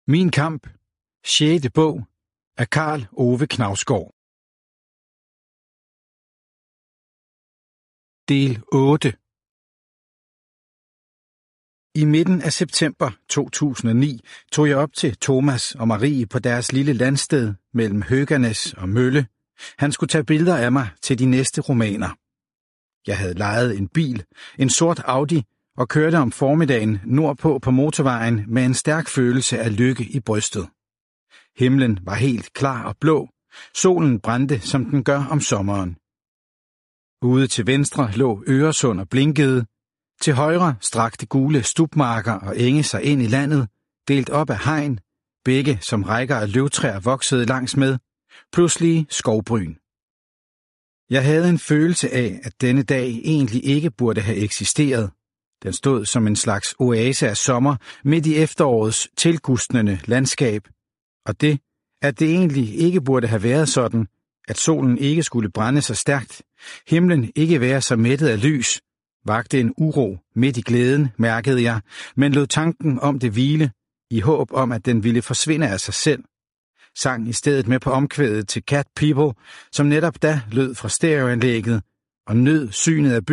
Min kamp, 6. bog af Karl Ove Knausgård. Del 8. I midten af september 2009 tog jeg op til Thomas og Marie på deres lille landsted mellem Höganäs og Mølle. Han skulle tage billeder af mig til de næste romaner. Jeg havde lejet en bil, en sort Audi, og kørte om formiddagen nordpå på motorvejen med en stærk følelse af lykke i brystet. Himlen var helt klar og blå. Solen brændte, som den gør om sommeren. Ude til venstre lå Øresund og blinkede. Til højre strakte gule stubmarker og enge sig ind i landet, delt op af hegn, begge som rækker af løvtræer voksede langs med, pludselig skovbryn. Jeg havde en følelse af, at denne dag egentlig ikke burde have eksisteret. Den stod som en slags oase af sommer midt i efterårets tilgustnende landskab, og det, at det egentlig ikke burde have været sådan, at solen ikke skulle brænde så stærkt, himlen ikke være så mættet af lys, vagte en uro midt i glæden, mærkede jeg, men lod tanken om det hvile, i håb om, at den ville forsvinde af sig selv. Sang i stedet med på omkvædet til Cat People, som netop da lød fra stereoanlægget, og nød synet af